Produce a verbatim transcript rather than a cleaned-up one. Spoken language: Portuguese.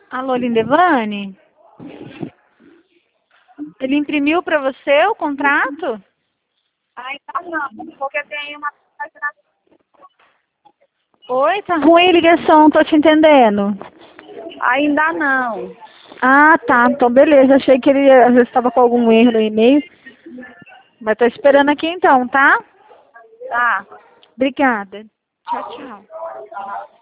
Alô, Lindevane? Ele imprimiu para você o contrato? Ainda não, porque tem uma... Oi, tá ruim a ligação, tô te entendendo. Ainda não. Ah, tá. Então, beleza. Achei que ele às vezes estava com algum erro no e-mail. Mas tô esperando aqui então, tá? Tá. Obrigada. Tchau, tchau.